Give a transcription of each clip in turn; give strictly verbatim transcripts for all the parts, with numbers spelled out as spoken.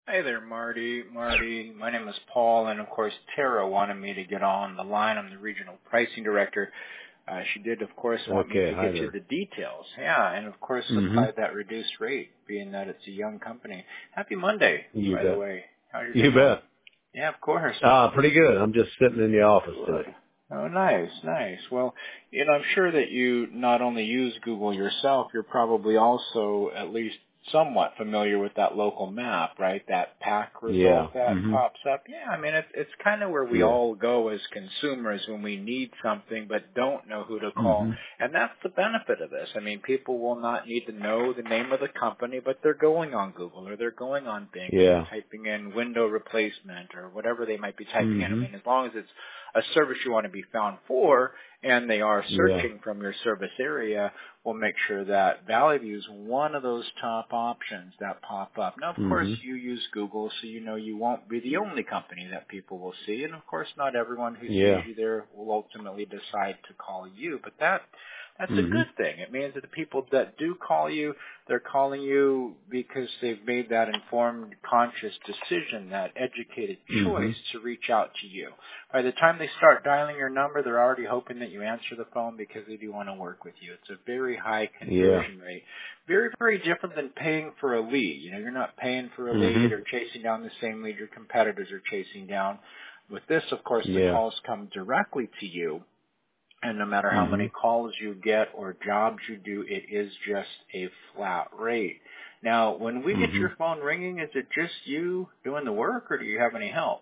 Hey there, Marty. Marty, my name is Paul, and of course, Tara wanted me to get on the line. I'm the regional pricing director. Uh, she did, of course, want me Okay, to hi get you there. the details. Yeah, and of course, hmm apply that reduced rate, being that it's a young company. Happy Monday, You by the bet. way. How's your day You going? bet. Yeah, of course. Ah, pretty good. I'm just sitting in the office Good. today. Oh, nice, nice. Well, you know, I'm sure that you not only use Google yourself, you're probably also at least somewhat familiar with that local map, right? That pack Yeah. result that hmm pops up. Yeah, I mean, it's it's kind of where we Yeah. all go as consumers when we need something but don't know who to call. hmm And that's the benefit of this. I mean, people will not need to know the name of the company, but they're going on Google or they're going on Bing and they're Yeah. typing in window replacement or whatever they might be typing in. I hmm mean, as long as it's a service you want to be found for and they are Yeah. searching from your service area, we'll make sure that Valley View is one of those top options that pop up. Now, of course, hmm you use Google, so you know you won't be the only company that people will see. And, of course, not everyone who sees Yeah. you there will ultimately decide to call you. But that that's a hmm good thing. It means that the people that do call you, they're calling you because they've made that informed, conscious decision, that educated hmm choice to reach out to you. By the time they start dialing your number, they're already hoping that you answer the phone because they do want to work with you. It's a very high Yeah. conversion rate. Very, very different than paying for a lead. You know, you're not paying for a hmm lead or chasing down the same lead your competitors are chasing down. With this, of course, the Yeah. calls come directly to you. And no matter how hmm many calls you get or jobs you do, it is just a flat rate. Now, when we get hmm your phone ringing, is it just you doing the work or do you have any help?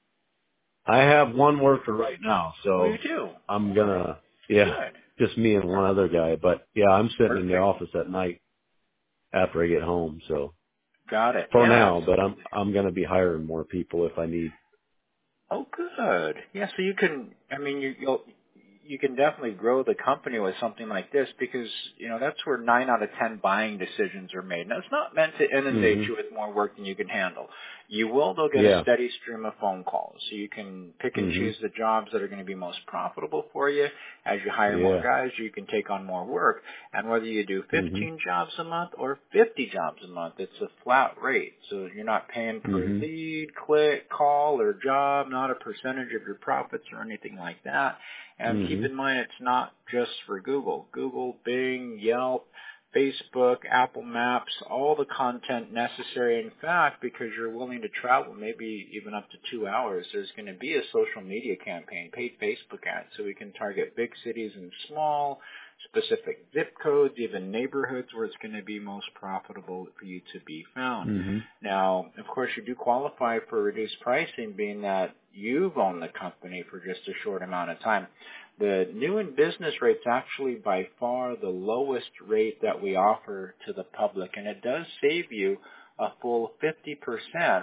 I have one worker right now, Oh, you so do? I'm All right. gonna, yeah, Good. just me and one other guy. But yeah, I'm sitting in the Perfect. office at night after I get home, so Got it. for Yeah, now, but I'm, absolutely. I'm gonna be hiring more people if I need. Oh, good. Yeah, so you can, I mean, you, you'll, you can definitely grow the company with something like this because, you know, that's where nine out of ten buying decisions are made. Now, it's not meant to inundate hmm you with more work than you can handle. You will, though, get a Yeah. steady stream of phone calls. So you can pick and hmm choose the jobs that are going to be most profitable for you. As you hire more Yeah. guys, you can take on more work. And whether you do Mhm. fifteen jobs a month or fifty jobs a month, it's a flat rate. So you're not paying per Mhm. lead, click, call, or job, not a percentage of your profits or anything like that. And keep Mhm. in mind, it's not just for Google. Google, Bing, Yelp, Facebook, Apple Maps, all the content necessary. In fact, because you're willing to travel maybe even up to two hours, there's going to be a social media campaign, paid Facebook ads, so we can target big cities and small, specific zip codes, even neighborhoods where it's going to be most profitable for you to be found. Mhm. Now, of course, you do qualify for reduced pricing, being that you've owned the company for just a short amount of time. The new in business rate's actually by far the lowest rate that we offer to the public, and it does save you a full fifty percent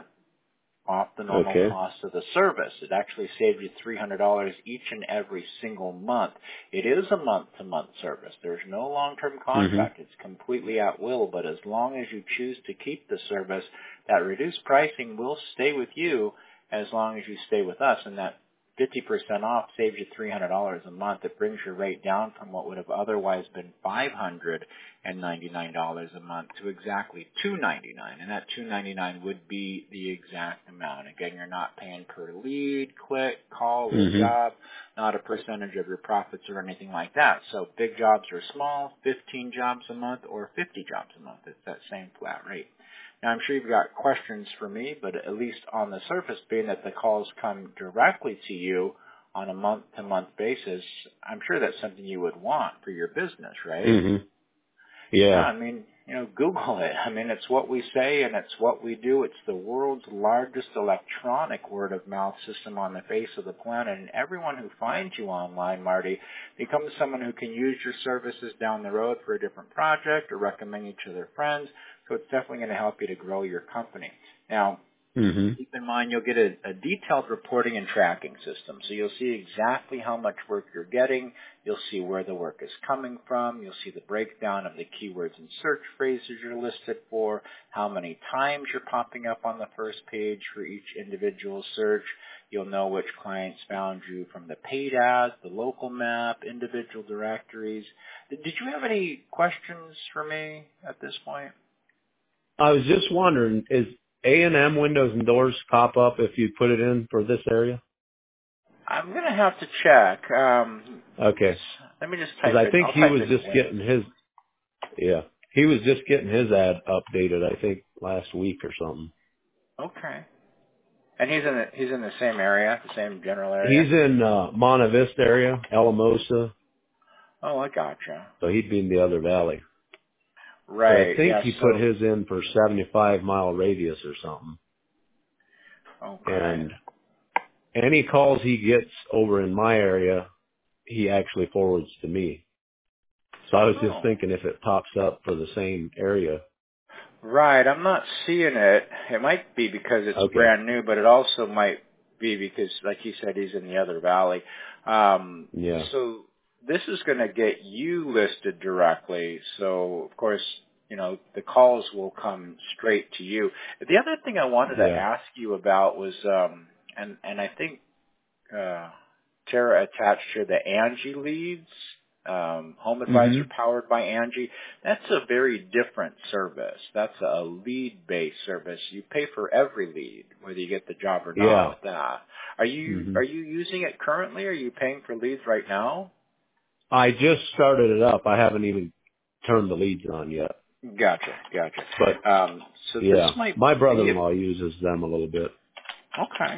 off the normal Okay. cost of the service. It actually saves you three hundred dollars each and every single month. It is a month-to-month service. There's no long-term Mhm. contract. It's completely at will, but as long as you choose to keep the service, that reduced pricing will stay with you as long as you stay with us, and that fifty percent off saves you three hundred dollars a month. It brings your rate down from what would have otherwise been five hundred ninety-nine dollars a month to exactly two hundred ninety-nine dollars, and that two hundred ninety-nine dollars would be the exact amount. Again, you're not paying per lead, click, call, or Mhm. job, not a percentage of your profits or anything like that. So big jobs or small, fifteen jobs a month or fifty jobs a month. It's that same flat rate. Now, I'm sure you've got questions for me, but at least on the surface, being that the calls come directly to you on a month-to-month basis, I'm sure that's something you would want for your business, right? Mhm. Yeah, Yeah. I mean, you know, Google it. I mean, it's what we say and it's what we do. It's the world's largest electronic word of mouth system on the face of the planet. And everyone who finds you online, Marty, becomes someone who can use your services down the road for a different project or recommend you to their friends. So it's definitely going to help you to grow your company. Now, Mhm. keep in mind you'll get a, a detailed reporting and tracking system. So you'll see exactly how much work you're getting. You'll see where the work is coming from. You'll see the breakdown of the keywords and search phrases you're listed for, how many times you're popping up on the first page for each individual search. You'll know which clients found you from the paid ads, the local map, individual directories. Did did you have any questions for me at this point? I was just wondering, is A and M windows and doors pop up if you put it in for this area? I'm going to have to check. Um, Okay. let me just type Because I it. think I'll he type was in just Windows. getting his, yeah, he was just getting his ad updated, I think, last week or something. Okay. And he's in the, he's in the same area, the same general area? He's in uh, Monta Vista area, Alamosa, Oh, I gotcha. so he'd be in the other valley. But I Right, think yeah, he put so, his in for seventy-five mile radius or something. okay. And any calls he gets over in my area, he actually forwards to me. So I was just Oh. thinking if it pops up for the same area. Right, I'm not seeing it. It might be because it's Okay. brand new, but it also might be because, like you said, he's in the other valley. Um, Yeah. so this is going to get you listed directly. So, of course, you know, the calls will come straight to you. The other thing I wanted to Yeah. ask you about was, um, and, and I think, uh, Tara attached here the Angie leads, um, Home Advisor Mhm. powered by Angie. That's a very different service. That's a lead-based service. You pay for every lead, whether you get the job or not Yeah. with that. Are you, Mhm. are you using it currently? Are you paying for leads right now? I just started it up. I haven't even turned the leads on yet. Gotcha, gotcha. But Um, so this yeah, might my be brother-in-law uses them a little bit. okay.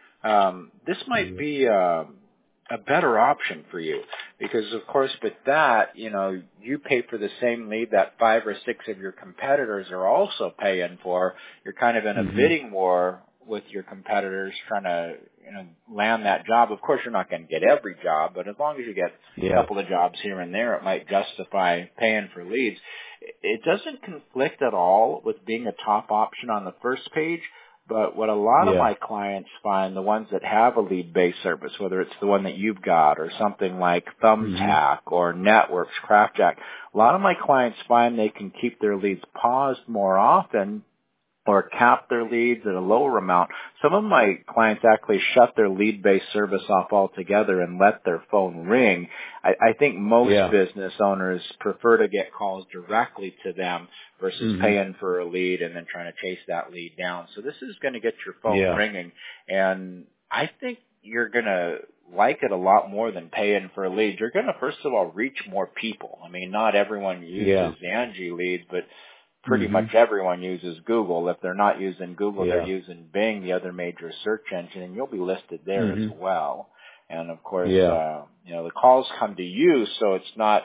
Um, this might Yeah. be um, a better option for you because, of course, with that, you know, you pay for the same lead that five or six of your competitors are also paying for. You're kind of in a Mhm. bidding war with your competitors trying to, you know, land that job. Of course, you're not going to get every job, but as long as you get a Yeah. couple of jobs here and there, it might justify paying for leads. It doesn't conflict at all with being a top option on the first page. But what a lot of Yeah. my clients find, the ones that have a lead-based service, whether it's the one that you've got or something like Mhm. Thumbtack or Networks, CraftJack, a lot of my clients find they can keep their leads paused more often or cap their leads at a lower amount. Some of my clients actually shut their lead-based service off altogether and let their phone ring. I, I think most Yeah. business owners prefer to get calls directly to them versus Mhm. paying for a lead and then trying to chase that lead down. So this is going to get your phone Yeah. ringing, and I think you're going to like it a lot more than paying for a lead. You're going to, first of all, reach more people. I mean, not everyone Yeah. uses Angie leads, but pretty much Mhm. everyone uses Google. If they're not using Google, they're Yeah. using Bing, the other major search engine, and you'll be listed there as Mhm. well. And of course, Yeah. uh, you know, the calls come to you, so it's not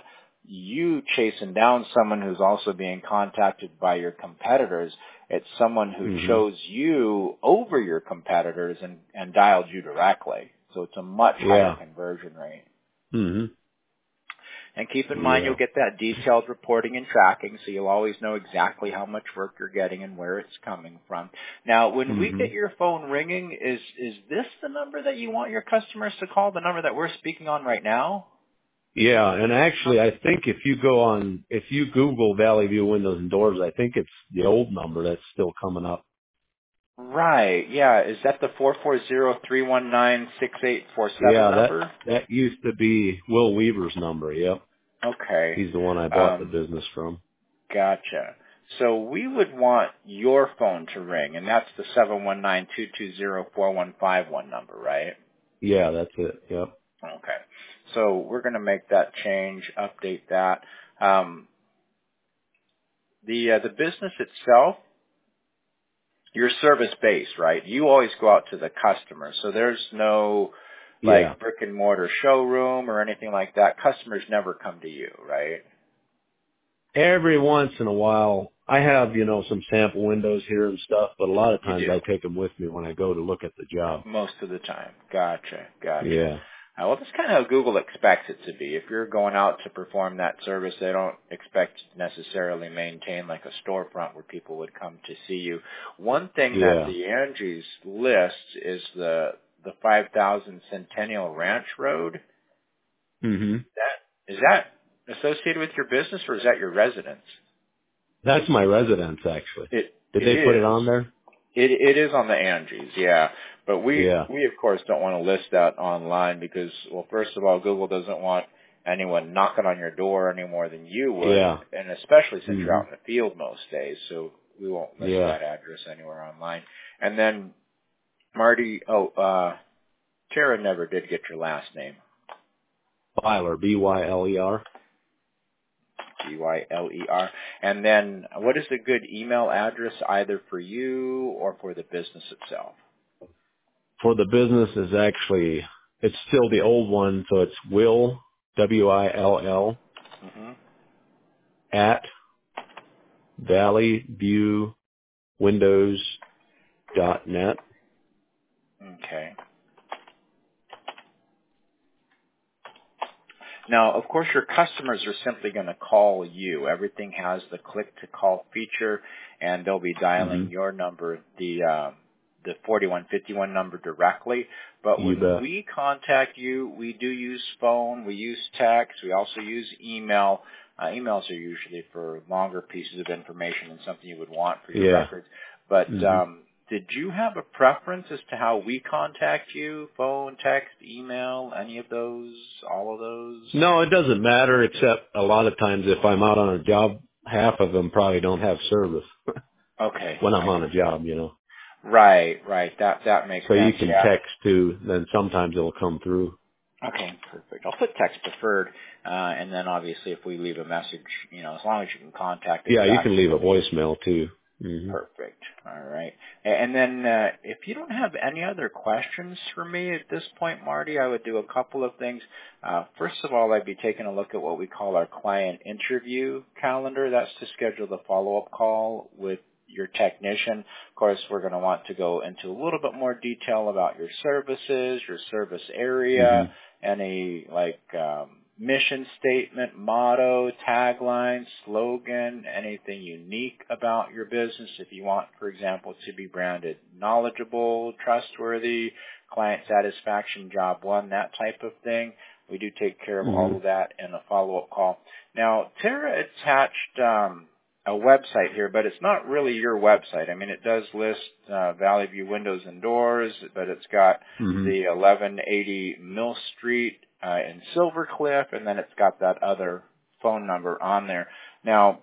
you chasing down someone who's also being contacted by your competitors. It's someone who Mhm. chose you over your competitors and, and dialed you directly. So it's a much higher Yeah. conversion rate. Mhm. And keep in mind you'll Yeah. get that detailed reporting and tracking, so you'll always know exactly how much work you're getting and where it's coming from. Now, when we get Mhm. your phone ringing, is is this the number that you want your customers to call, the number that we're speaking on right now? Yeah, and actually, I think if you go on, if you Google Valley View Windows and Doors, I think it's the old number that's still coming up. Right, yeah. Is that the four four zero, three one nine, six eight four seven Yeah, that number? that used to be Will Weaver's number. Yep, Okay. he's the one I bought the Um, business from. Gotcha. So we would want your phone to ring, and that's the seven one nine, two two zero, four one five one number, right? Yeah, that's it. Yep. Okay. So we're going to make that change, update that. Um, the uh, the business itself, you're service based, right? You always go out to the customer, so there's no Yeah. like brick and mortar showroom or anything like that. Customers never come to you, right? Every once in a while, I have you know some sample windows here and stuff, but a lot of You times do I take them with me when I go to look at the job. most of the time. Gotcha, gotcha. Yeah. Uh, well, that's kind of how Google expects it to be. If you're going out to perform that service, they don't expect you to necessarily maintain like a storefront where people would come to see you. One thing that Yeah. the Angie's lists is the the five thousand Centennial Ranch Road. Mhm. That is that associated with your business or is that your residence? That's my residence actually. It Did it they put it is. on there? It it is on the Angies, yeah. But we Yeah. we of course don't want to list that online because, well, first of all, Google doesn't want anyone knocking on your door any more than you would, Yeah. and especially since you're Mhm. out in the field most days. So we won't list Yeah. that address anywhere online. And then, Marty, oh, uh, Tara never did get your last name. Byler, B Y L E R. B Y L E R. And then what is a good email address either for you or for the business itself? For the business is actually, it's still the old one, so it's Will, W I L L, Mm-hmm. at valley view windows dot net. Okay. Now, of course, your customers are simply going to call you. Everything has the click-to-call feature, and they'll be dialing Mm-hmm. your number, the uh, the forty-one fifty-one number directly. But You when bet. we contact you, we do use phone, we use text, we also use email. Uh, emails are usually for longer pieces of information and something you would want for your Yeah. records. But Mm-hmm. um, did you have a preference as to how we contact you? Phone, text, email, any of those, all of those? No, it doesn't matter, except a lot of times if I'm out on a job, half of them probably don't have service Okay. when I'm I on get a job, you know. Right, right. That that makes So you sense. can Yeah. text too, then sometimes it'll come through. Okay, perfect. I'll put text preferred, uh, and then obviously if we leave a message, you know, as long as you can contact us Yeah, you back, can leave a voicemail too. Hmm. perfect. All right. A- And then uh, if you don't have any other questions for me at this point, Marty, I would do a couple of things. Uh, first of all, I'd be taking a look at what we call our client interview calendar. That's to schedule the follow-up call with your technician. Of course, we're going to want to go into a little bit more detail about your services, your service area, Hmm. any like um, mission statement, motto, tagline, slogan, anything unique about your business. If you want, for example, to be branded knowledgeable, trustworthy, client satisfaction, job one, that type of thing. We do take care of Hmm. all of that in a follow-up call. Now, Tara attached um, a website here, but it's not really your website. I mean, it does list uh, Valley View Windows and Doors, but it's got Hmm. the eleven eighty Mill Street uh, in Silver Cliff, and then it's got that other phone number on there. Now,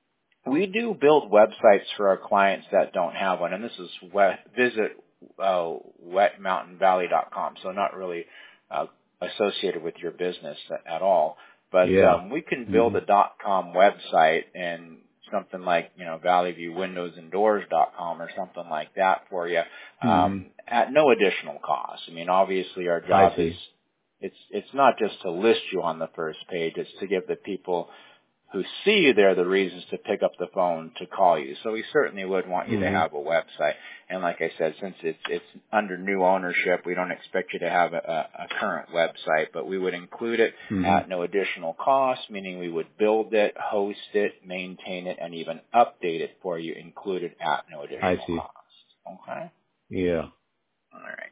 we do build websites for our clients that don't have one, and this is wet, visit uh, wet mountain valley dot com, so not really uh, associated with your business at all. But Yeah. um, we can build Hmm. a .com website and something like, you know, Valley View Windows and Doors dot com or something like that for you Hmm. um, at no additional cost. I mean, obviously our I job is see. it's it's not just to list you on the first page; it's to give the people who see you there the reasons to pick up the phone to call you. So we certainly would want you to Hmm. have a website. And like I said, since it's it's under new ownership, we don't expect you to have a, a, a current website, but we would include it Hmm. at no additional cost, meaning we would build it, host it, maintain it, and even update it for you, included at no I additional see. cost. Okay? Yeah. All right.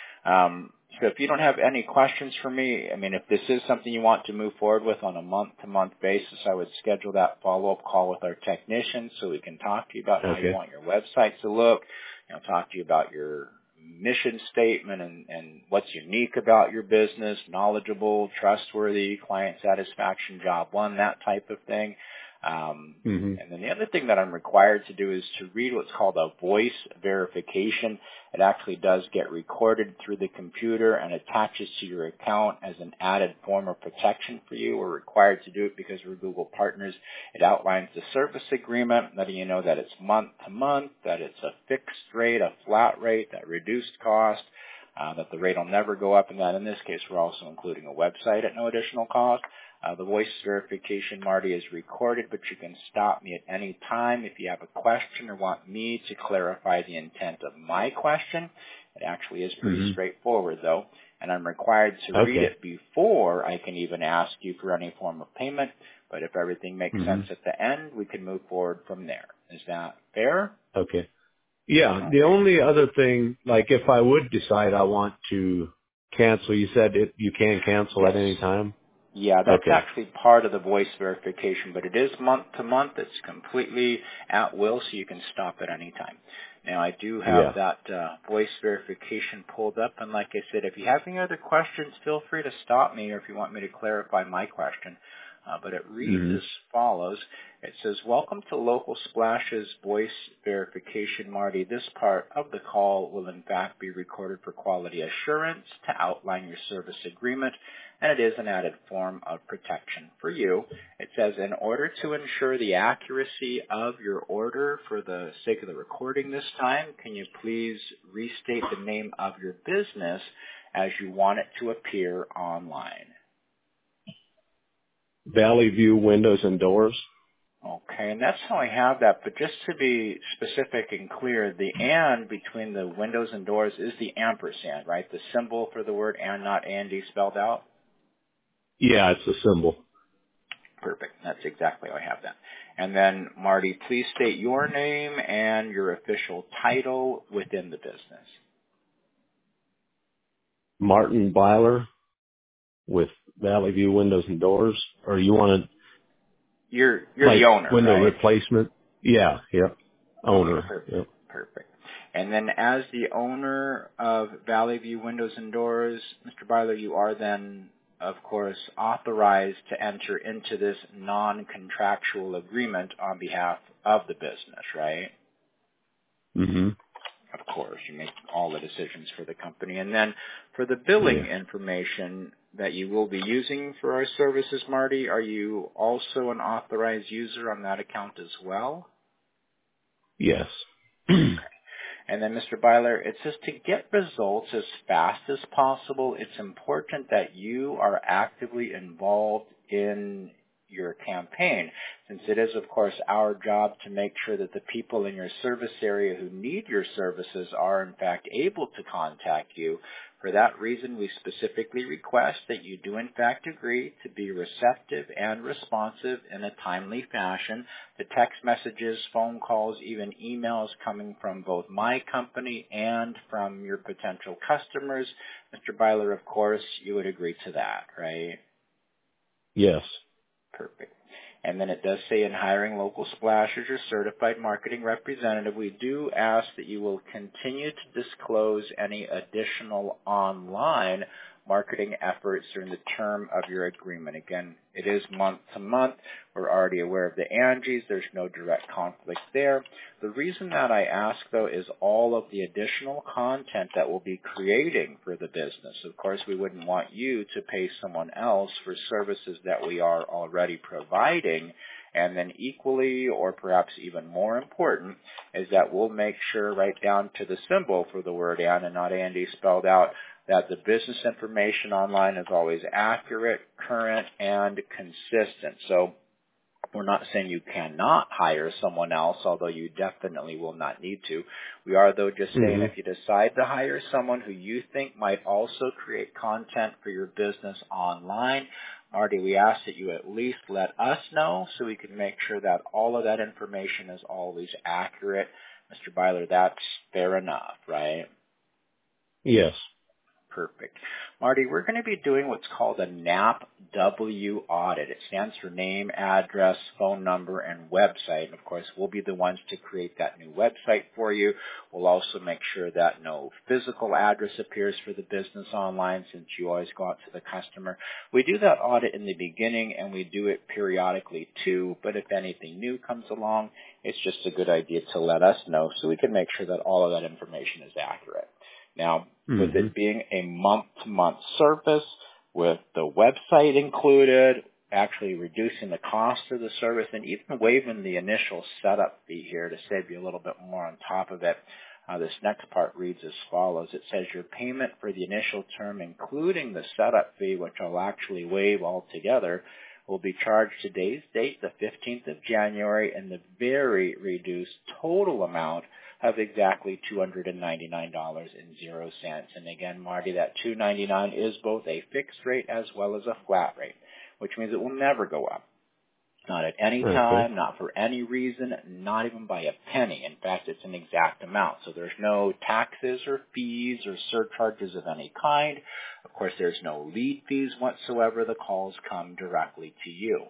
Um, so if you don't have any questions for me, I mean, if this is something you want to move forward with on a month-to-month basis, I would schedule that follow-up call with our technician so we can talk to you about how you Okay. want your website to look, you know, talk to you about your mission statement and, and what's unique about your business, knowledgeable, trustworthy, client satisfaction, job one, that type of thing. Um, Hmm. and then the other thing that I'm required to do is to read what's called a voice verification. It actually does get recorded through the computer and attaches to your account as an added form of protection for you. We're required to do it because we're Google partners. It outlines the service agreement, letting you know that it's month to month, that it's a fixed rate, a flat rate, that reduced cost, uh, that the rate will never go up, and that in this case we're also including a website at no additional cost. Uh, the voice verification, Marty, is recorded, but you can stop me at any time if you have a question or want me to clarify the intent of my question. It actually is pretty Hmm. straightforward, though, and I'm required to read Okay. it before I can even ask you for any form of payment. But if everything makes Hmm. sense at the end, we can move forward from there. Is that fair? Okay. Yeah. The Okay. only other thing, like if I would decide I want to cancel, you said it, you can cancel at any Yes. time? Yeah, that's Okay. actually part of the voice verification, but it is month to month. It's completely at will, so you can stop at any time. Now, I do have Yeah. that uh, voice verification pulled up, and like I said, if you have any other questions, feel free to stop me, or if you want me to clarify my question, uh, but it reads Mm-hmm. as follows. It says, welcome to Local Splash's voice verification, Marty. This part of the call will in fact be recorded for quality assurance to outline your service agreement, and it is an added form of protection for you. It says, in order to ensure the accuracy of your order for the sake of the recording this time, can you please restate the name of your business as you want it to appear online? Valley View Windows and Doors. Okay, and that's how I have that, but just to be specific and clear, the and between the windows and doors is the ampersand, right? The symbol for the word and, not and spelled out? Yeah, it's a symbol. Perfect. That's exactly how I have that. And then, Marty, please state your name and your official title within the business. Martin Byler with Valley View Windows and Doors. Or you want to... You're you're like the owner, window right? replacement? Yeah, yeah. Owner. Okay, perfect. Yep. Perfect. And then as the owner of Valley View Windows and Doors, Mister Byler, you are then, of course, authorized to enter into this non-contractual agreement on behalf of the business, right? Mm-hmm. Of course, you make all the decisions for the company. And then for the billing Yeah. information that you will be using for our services, Marty, are you also an authorized user on that account as well? Yes. And then, Mister Byler, it says to get results as fast as possible, it's important that you are actively involved in your campaign, since it is, of course, our job to make sure that the people in your service area who need your services are, in fact, able to contact you. For that reason, we specifically request that you do, in fact, agree to be receptive and responsive in a timely fashion to text messages, phone calls, even emails coming from both my company and from your potential customers. Mister Byler, of course, you would agree to that, right? Yes. Perfect. And then it does say in hiring Local Splash as your certified marketing representative, we do ask that you will continue to disclose any additional online marketing efforts during the term of your agreement. Again, it is month to month. We're already aware of the Angies. There's no direct conflict there. The reason that I ask, though, is all of the additional content that we'll be creating for the business. Of course, we wouldn't want you to pay someone else for services that we are already providing. And then equally, or perhaps even more important, is that we'll make sure right down to the symbol for the word and and not Andy spelled out, that the business information online is always accurate, current, and consistent. So we're not saying you cannot hire someone else, although you definitely will not need to. We are, though, just saying Mm-hmm. if you decide to hire someone who you think might also create content for your business online, Marty, we ask that you at least let us know so we can make sure that all of that information is always accurate. Mister Byler, that's fair enough, right? Yes. Perfect. Marty, we're going to be doing what's called a N A P W audit. It stands for name, address, phone number, and website. And of course, we'll be the ones to create that new website for you. We'll also make sure that no physical address appears for the business online, since you always go out to the customer. We do that audit in the beginning, and we do it periodically too, but if anything new comes along, it's just a good idea to let us know so we can make sure that all of that information is accurate. Now, with Mm-hmm. it being a month-to-month service, with the website included, actually reducing the cost of the service, and even waiving the initial setup fee here to save you a little bit more on top of it, uh, this next part reads as follows. It says your payment for the initial term, including the setup fee, which I'll actually waive altogether, will be charged today's date, the fifteenth of January, in the very reduced total amount of exactly two hundred ninety-nine dollars and zero cents. And again, Marty, that two hundred ninety-nine dollars is both a fixed rate as well as a flat rate, which means it will never go up. Not at any Okay. time, not for any reason, not even by a penny. In fact, it's an exact amount. So there's no taxes or fees or surcharges of any kind. Of course, there's no lead fees whatsoever. The calls come directly to you.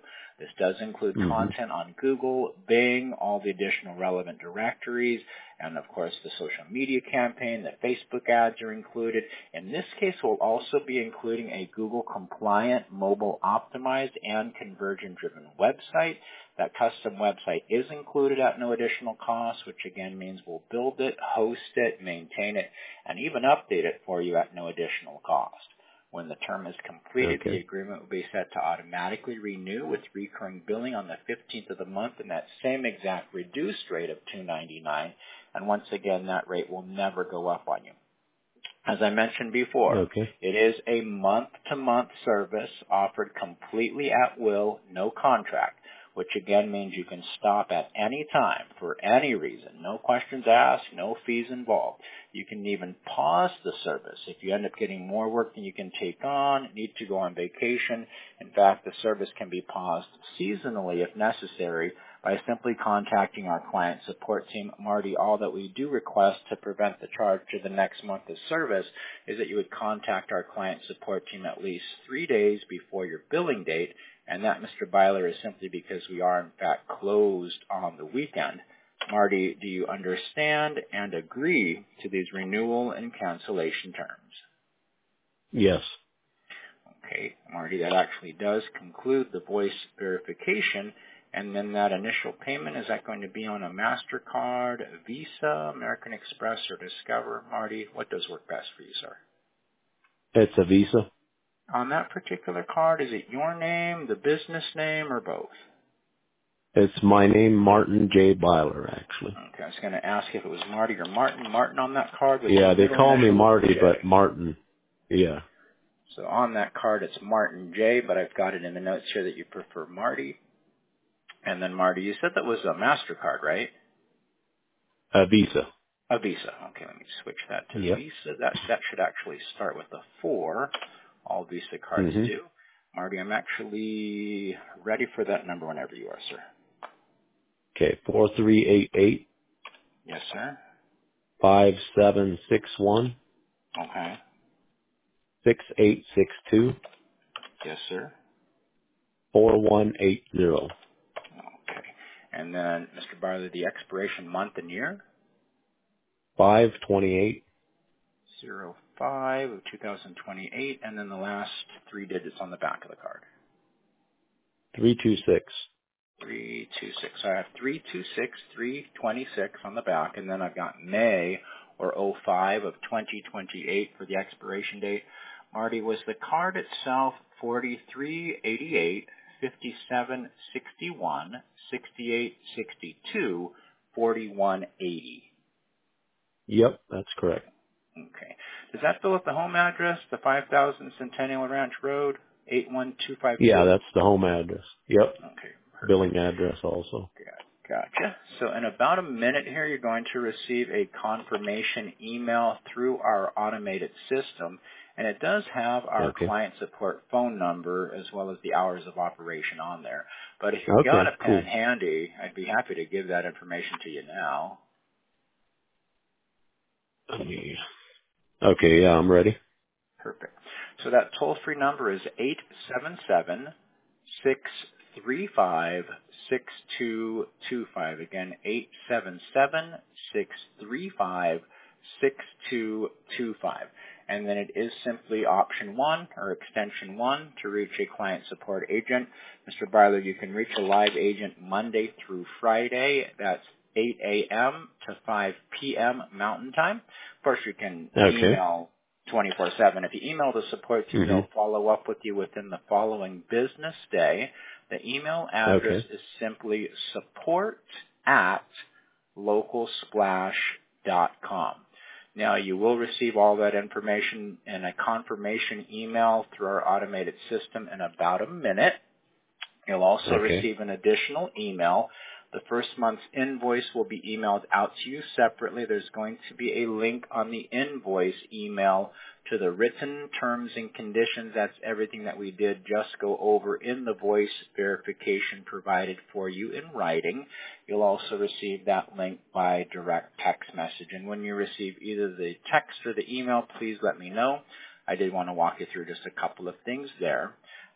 This does include Mm-hmm. content on Google, Bing, all the additional relevant directories, and of course the social media campaign, the Facebook ads are included. In this case, we'll also be including a Google compliant, mobile optimized, and conversion driven website. That custom website is included at no additional cost, which again means we'll build it, host it, maintain it, and even update it for you at no additional cost. When the term is completed, Okay. the agreement will be set to automatically renew with recurring billing on the fifteenth of the month and that same exact reduced rate of two ninety-nine. And once again, that rate will never go up on you. As I mentioned before, Okay. it is a month-to-month service offered completely at will, no contract, which again means you can stop at any time for any reason. No questions asked, no fees involved. You can even pause the service if you end up getting more work than you can take on, need to go on vacation. In fact, the service can be paused seasonally if necessary by simply contacting our client support team. Marty, all that we do request to prevent the charge to the next month of service is that you would contact our client support team at least three days before your billing date. And that, Mister Byler, is simply because we are, in fact, closed on the weekend. Marty, do you understand and agree to these renewal and cancellation terms? Yes. Okay, Marty, that actually does conclude the voice verification. And then that initial payment, is that going to be on a MasterCard, a Visa, American Express, or Discover? Marty, what does work best for you, sir? It's a Visa. On that particular card, is it your name, the business name, or both? It's my name, Martin J. Byler, actually. Okay, I was going to ask if it was Marty or Martin. Martin on that card? With Yeah, they call me Marty, J. but Martin. Yeah. So on that card, it's Martin J., but I've got it in the notes here that you prefer Marty. And then Marty, you said that was a MasterCard, right? A Visa. A Visa. Okay, let me switch that to Yep. Visa. That that should actually start with a four. All Visa cards Mm-hmm. do. Marty, I'm actually ready for that number whenever you are, sir. Okay, four three eight eight Yes, sir. five seven six one Okay. six eight six two Yes, sir. four one eight zero Okay. And then, Mister Barley, the expiration month and year? five twenty eight zero five of two thousand twenty-eight, and then the last three digits on the back of the card. three two six. three two six. So I have three two six, three twenty-six on the back, and then I've got May or oh five of twenty twenty-eight for the expiration date. Marty, was the card itself forty-three eighty-eight, fifty-seven sixty-one, sixty-eight sixty-two, forty-one eighty? Yep, that's correct. Okay. Does that fill up the home address, the five thousand Centennial Ranch Road, eight one two five two? Yeah, that's the home address. Yep. Okay, perfect. Billing address also. Gotcha. So in about a minute here, you're going to receive a confirmation email through our automated system, and it does have our Okay. client support phone number as well as the hours of operation on there. But if you've Okay, got a pen cool. handy, I'd be happy to give that information to you now. Okay, yeah, I'm ready. Perfect. So that toll-free number is eight seven seven, six three five, six two two five. Again, eight seven seven, six three five, six two two five. And then it is simply option one or extension one to reach a client support agent. Mister Byler, you can reach a live agent Monday through Friday. That's eight a.m. to five p.m. Mountain Time. Of course, you can Okay. email twenty-four seven. If you email the support team, Mm-hmm. they'll follow up with you within the following business day. The email address Okay. is simply support at localsplash dot com. Now, you will receive all that information in a confirmation email through our automated system in about a minute. You'll also Okay. receive an additional email. The first month's invoice will be emailed out to you separately. There's going to be a link on the invoice email to the written terms and conditions. That's everything that we did just go over in the voice verification provided for you in writing. You'll also receive that link by direct text message. And when you receive either the text or the email, please let me know. I did want to walk you through just a couple of things there.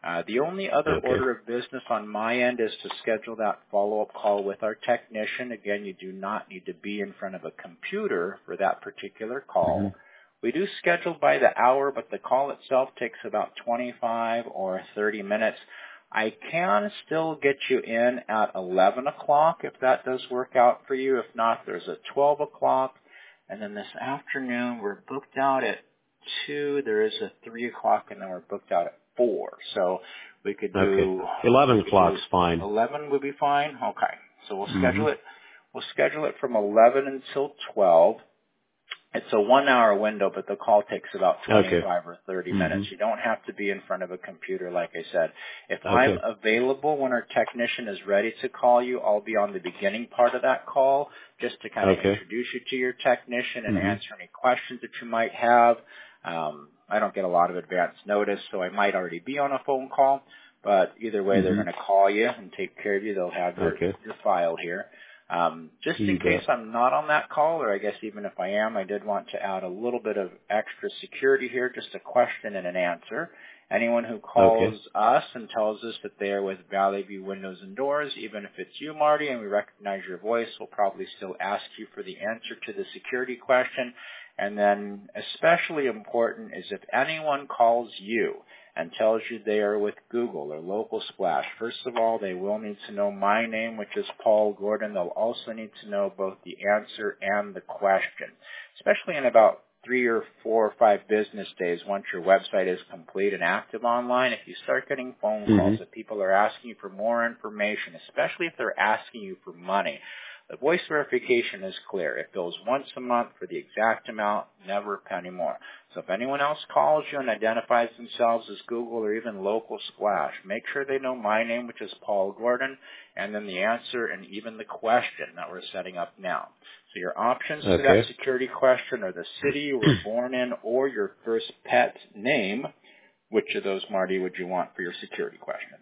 Uh, the only other Okay. order of business on my end is to schedule that follow-up call with our technician. Again, you do not need to be in front of a computer for that particular call. Mm-hmm. We do schedule by the hour, but the call itself takes about twenty-five or thirty minutes. I can still get you in at eleven o'clock if that does work out for you. If not, there's a twelve o'clock. And then this afternoon, we're booked out at two. There is a three o'clock, and then we're booked out at four. So we could do... Okay. eleven we could o'clock's do fine. eleven would be fine? Okay. So we'll Mm-hmm. schedule it. We'll schedule it from eleven until twelve. It's a one-hour window, but the call takes about twenty-five Okay. or thirty Mm-hmm. minutes. You don't have to be in front of a computer, like I said. If I'm Okay. available when our technician is ready to call you, I'll be on the beginning part of that call just to kind of Okay. introduce you to your technician and Mm-hmm. answer any questions that you might have. Um, I don't get a lot of advance notice, so I might already be on a phone call. But either way, they're Mm-hmm. going to call you and take care of you. They'll have your, Okay. your file here. Um, just in You case bet. I'm not on that call, or I guess even if I am, I did want to add a little bit of extra security here, just a question and an answer. Anyone who calls Okay. us and tells us that they are with Valley View Windows and Doors, even if it's you, Marty, and we recognize your voice, we'll probably still ask you for the answer to the security question. And then especially important is if anyone calls you and tells you they are with Google or Local Splash, first of all, they will need to know my name, which is Paul Gordon. They'll also need to know both the answer and the question, especially in about three or four or five business days once your website is complete and active online. If you start getting phone calls Mm-hmm. that people are asking you for more information, especially if they're asking you for money, the voice verification is clear. It bills once a month for the exact amount, never a penny more. So if anyone else calls you and identifies themselves as Google or even Local Splash, make sure they know my name, which is Paul Gordon, and then the answer and even the question that we're setting up now. So your options to that Okay. security question are the city you were born in or your first pet's name. Which of those, Marty, would you want for your security question?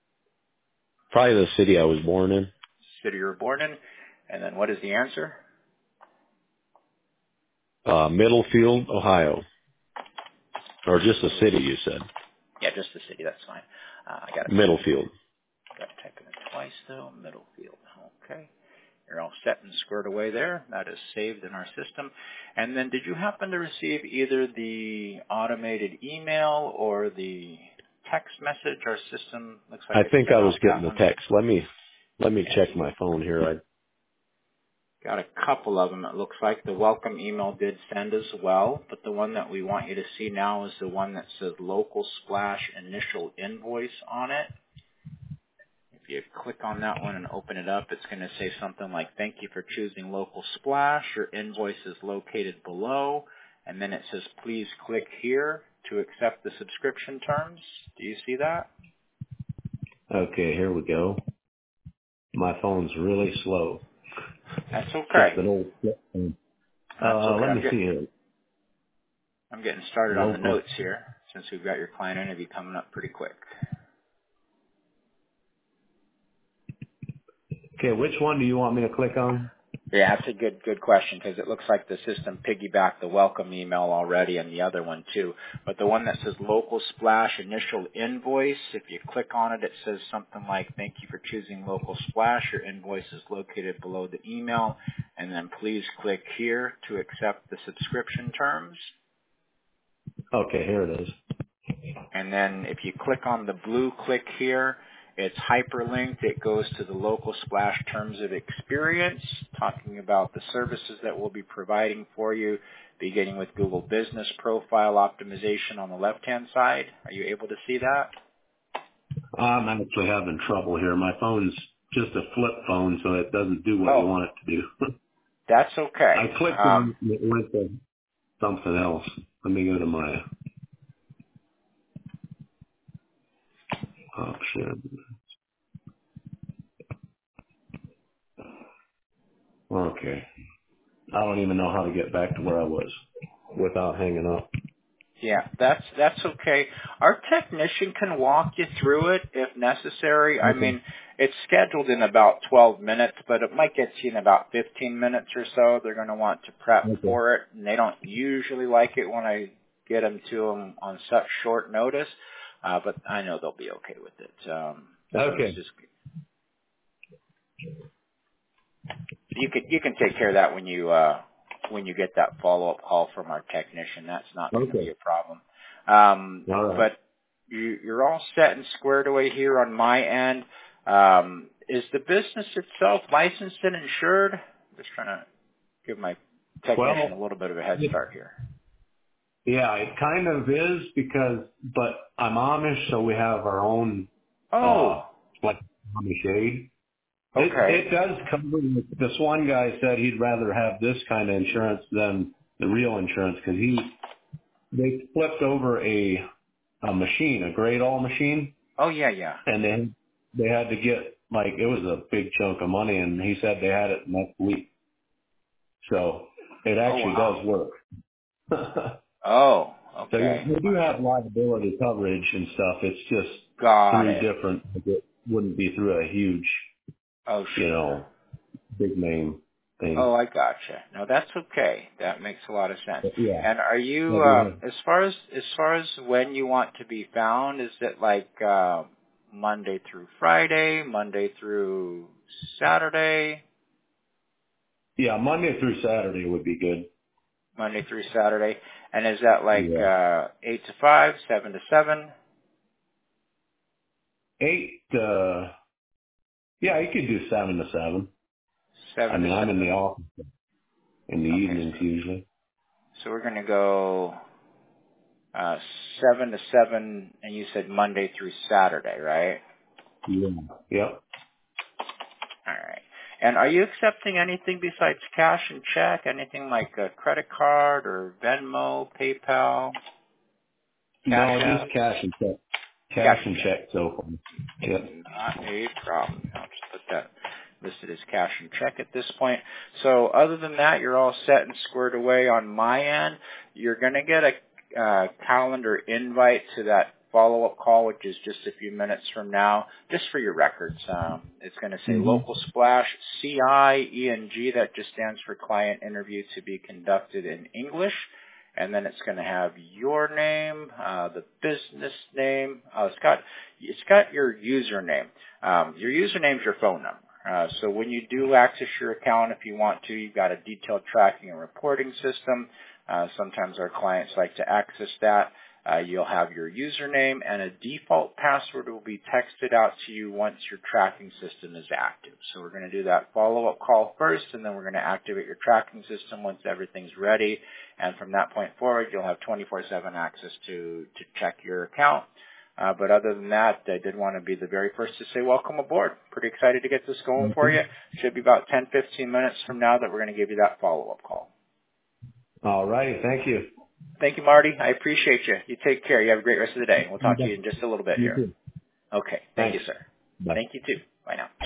Probably the city I was born in. City you were born in. And then what is the answer? Uh, Middlefield, Ohio. Or just the city, you said. Yeah, just the city. That's fine. Uh, I got to Middlefield. got to type it in twice though. Middlefield. Okay. You're all set and squared away there. That is saved in our system. And then did you happen to receive either the automated email or the text message? Our system looks like I it think sent I was out getting that the one. text. Let me, let me Yeah. check my phone here. I, Got a couple of them, it looks like. The welcome email did send as well, but the one that we want you to see now is the one that says Local Splash Initial Invoice on it. If you click on that one and open it up, it's going to say something like, thank you for choosing Local Splash. Your invoice is located below. And then it says, please click here to accept the subscription terms. Do you see that? okay, here we go. My phone's really slow. That's Just okay. an old flip phone. That's Uh, okay. let I'm me see getting, here. I'm getting started on the Local. notes here since we've got your client interview coming up pretty quick. Okay, which one do you want me to click on? Yeah, that's a good good question because it looks like the system piggybacked the welcome email already and the other one too. But the one that says Local Splash Initial Invoice, if you click on it, it says something like, thank you for choosing Local Splash. Your invoice is located below the email. And then please click here to accept the subscription terms. Okay, here it is. And then if you click on the blue click here, it's hyperlinked. It goes to the Local Splash Terms of Experience, talking about the services that we'll be providing for you, beginning with Google Business Profile Optimization on the left-hand side. Are you able to see that? I'm actually having trouble here. My phone's just a flip phone, so it doesn't do what you Oh, want it to do. that's okay. I clicked Um, on it and it went to something else. Let me go to my option. Okay. I don't even know how to get back to where I was without hanging up. Yeah, that's that's okay. Our technician can walk you through it if necessary. I Okay. mean, it's scheduled in about twelve minutes, but it might get to you in about fifteen minutes or so. They're going to want to prep Okay. for it, and they don't usually like it when I get them to them on such short notice. uh, but I know they'll be okay with it. Um, Okay. so just, you can you can take care of that when you uh, when you get that follow up call from our technician. That's not going to be Okay. a problem. Um, All right. but you, you're all set and squared away here on my end. Um, is the business itself licensed and insured? Just trying to give my technician a Well, little bit of a head start here. yeah, it kind of is because, but I'm Amish, so we have our own, uh, Oh, like Amish aid. It, okay. it does cover, this one guy said he'd rather have this kind of insurance than the real insurance because he, they flipped over a, a machine, a great all machine, Oh, yeah, yeah. and then they had to get, like, it was a big chunk of money, and he said they had it next week. So it Oh, actually wow. does work. So Oh, yeah, okay. we do have liability coverage and stuff. It's just Got through it. different, it wouldn't be through a huge, Oh, you sure. know, big name thing. Oh, I gotcha. No, that's okay. That makes a lot of sense. But yeah, And are you, but we um, have, as far as as far as when you want to be found? Is it like uh, Monday through Friday, Monday through Saturday, yeah, Monday through Saturday would be good. Monday through Saturday? And is that like Yeah. uh, eight to five, seven to seven, Eight, uh, yeah, you could do seven to seven. I seven to mean, I'm in the seven? office in the Okay, evenings so usually. so we're gonna go uh, seven to seven, and you said Monday through Saturday, right? Yeah. Yep. All right. And are you accepting anything besides cash and check? Anything like a credit card or Venmo, PayPal, Cash No, App? just cash and check. Cash Cash and and check. check so far. Yep. Not a problem. I'll just put that listed as cash and check at this point. So other than that, you're all set and squared away on my end. You're going to get a uh, calendar invite to that follow-up call, which is just a few minutes from now, just for your records. Um, it's going to say hmm Local Splash C I E N G. That just stands for Client Interview to be conducted in English. And then it's going to have your name, uh, the business name. Uh, it's got it's got your username. Um, your username is your phone number. Uh, so when you do access your account, if you want to, you've got a detailed tracking and reporting system. Uh, sometimes our clients like to access that. Uh, you'll have your username, and a default password will be texted out to you once your tracking system is active. So we're going to do that follow-up call first, and then we're going to activate your tracking system once everything's ready. And from that point forward, you'll have twenty-four seven access to, to check your account. Uh, but other than that, I did want to be the very first to say welcome aboard. Pretty excited to get this going for Okay. you. Should be about ten, fifteen minutes from now that we're going to give you that follow-up call. All right. Thank you. Thank you, Marty. I appreciate you. You take care. You have a great rest of the day. We'll You talk to bet. you in just a little bit You here. too. Okay. Thank you, Thanks. sir. Bye. Thank you, too. Bye now.